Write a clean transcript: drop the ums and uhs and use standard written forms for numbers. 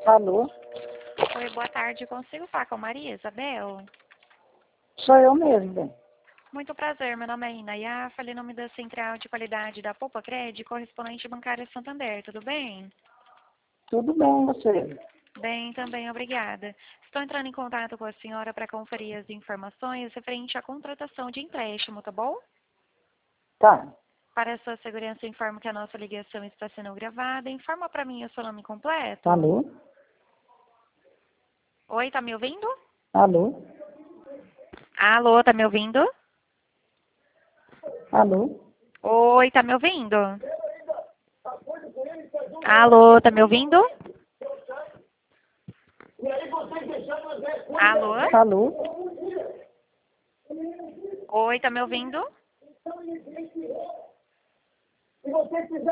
Alô? Oi, boa tarde. Consigo falar com a Maria Isabel? Sou eu mesmo, bem. Muito prazer, meu nome é Inayá, falei em nome da Central de Qualidade da Poupa Cred, correspondente bancária Santander, tudo bem? Tudo bem, você? Bem, também, obrigada. Estou entrando em contato com a senhora para conferir as informações referente à contratação de empréstimo, tá bom? Tá. Para a sua segurança, informo que a nossa ligação está sendo gravada. Informa para mim o seu nome completo. Alô? Oi, tá me ouvindo? Alô? Alô, tá me ouvindo? Alô? Oi, tá me ouvindo? Alô, tá me ouvindo? Alô? Alô? Oi, tá me ouvindo?